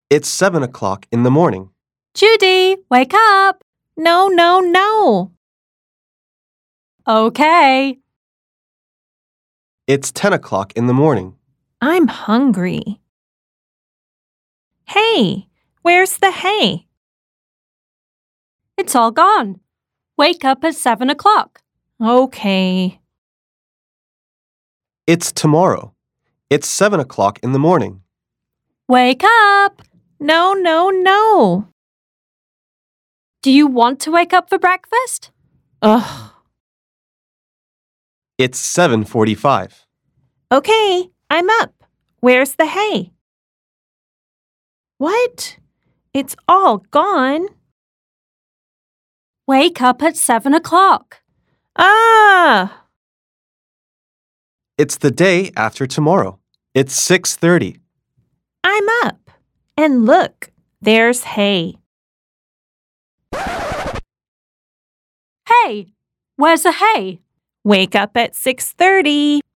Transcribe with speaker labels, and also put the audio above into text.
Speaker 1: It's 7 o'clock in the morning.
Speaker 2: Judy, wake up! No, no, no. Okay.
Speaker 1: It's 10 o'clock in the morning.
Speaker 2: I'm hungry. Hey, where's the hay? It's all gone. Wake up at 7 o'clock. Okay.
Speaker 1: It's tomorrow. It's 7 o'clock in the morning.
Speaker 2: Wake up! No, no, no. Do you want to wake up for breakfast? Ugh.
Speaker 1: It's 7:45.
Speaker 2: Okay, I'm up. Where's the hay? What? It's all gone. Wake up at 7 o'clock. Ah!
Speaker 1: It's the day after tomorrow. It's 6:30.
Speaker 2: I'm up. And look, there's hay. Hey, where's the hay? Wake up at 6:30.